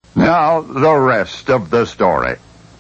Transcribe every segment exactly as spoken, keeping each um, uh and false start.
Now, the rest of the story.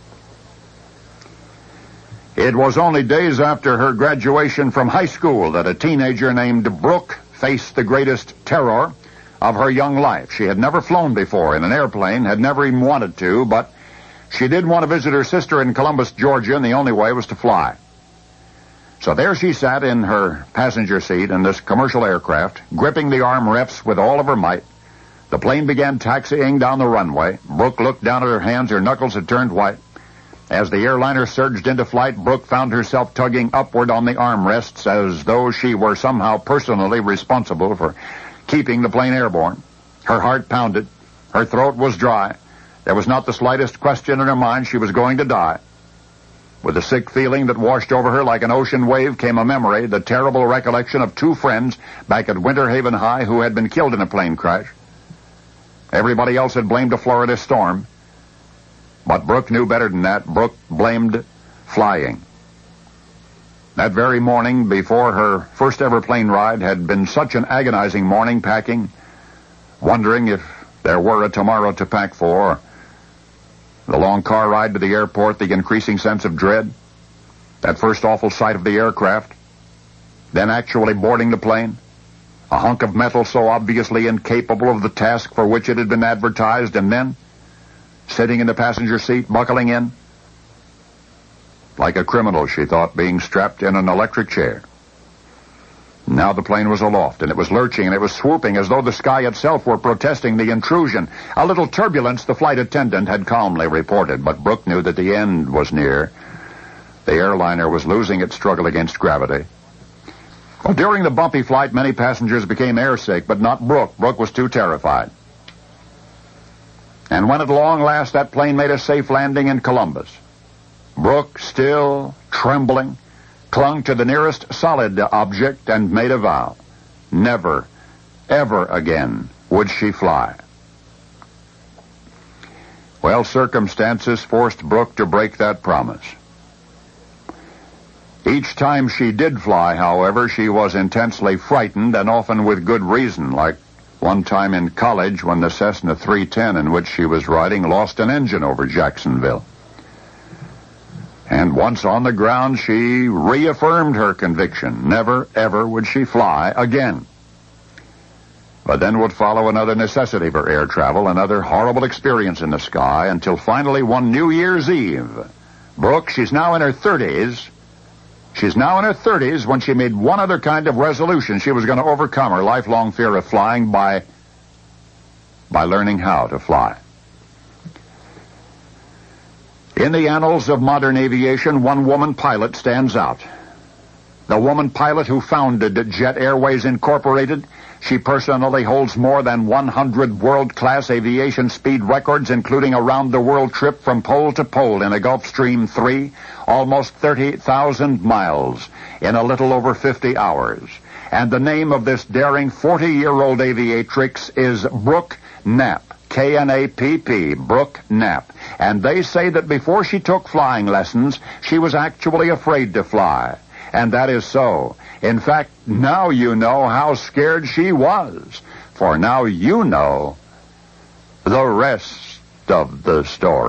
It was only days after her graduation from high school that a teenager named Brooke faced the greatest terror of her young life. She had never flown before in an airplane, had never even wanted to, but she did want to visit her sister in Columbus, Georgia, and the only way was to fly. So there she sat in her passenger seat in this commercial aircraft, gripping the armrests with all of her might. The plane began taxiing down the runway. Brooke looked down at her hands. Her knuckles had turned white. As the airliner surged into flight, Brooke found herself tugging upward on the armrests as though she were somehow personally responsible for keeping the plane airborne. Her heart pounded. Her throat was dry. There was not the slightest question in her mind she was going to die. With a sick feeling that washed over her like an ocean wave came a memory, the terrible recollection of two friends back at Winter Haven High who had been killed in a plane crash. Everybody else had blamed a Florida storm. But Brooke knew better than that. Brooke blamed flying. That very morning, before her first ever plane ride, had been such an agonizing morning, packing, wondering if there were a tomorrow to pack for. The long car ride to the airport, the increasing sense of dread, that first awful sight of the aircraft, then actually boarding the plane, a hunk of metal so obviously incapable of the task for which it had been advertised, and then sitting in the passenger seat, buckling in. Like a criminal, she thought, being strapped in an electric chair. Now the plane was aloft, and it was lurching, and it was swooping as though the sky itself were protesting the intrusion. A little turbulence, the flight attendant had calmly reported, but Brooke knew that the end was near. The airliner was losing its struggle against gravity. Well, during the bumpy flight, many passengers became airsick, but not Brooke. Brooke was too terrified. And when at long last that plane made a safe landing in Columbus, Brooke, still trembling, clung to the nearest solid object and made a vow. Never, ever again would she fly. Well, circumstances forced Brooke to break that promise. Each time she did fly, however, she was intensely frightened, and often with good reason, like one time in college when the Cessna three ten in which she was riding lost an engine over Jacksonville. And once on the ground, she reaffirmed her conviction. Never, ever would she fly again. But then would follow another necessity for air travel, another horrible experience in the sky, until finally one New Year's Eve. Brooke, she's now in her thirties. She's now in her thirties when she made one other kind of resolution. She was going to overcome her lifelong fear of flying by, by learning how to fly. In the annals of modern aviation, one woman pilot stands out. The woman pilot who founded Jet Airways Incorporated. She personally holds more than one hundred world-class aviation speed records, including a round-the-world trip from pole to pole in a Gulfstream three, almost thirty thousand miles, in a little over fifty hours. And the name of this daring forty-year-old aviatrix is Brooke Knapp. K N A P P, Brooke Knapp. And they say that before she took flying lessons, she was actually afraid to fly. And that is so. In fact, now you know how scared she was. For now you know the rest of the story.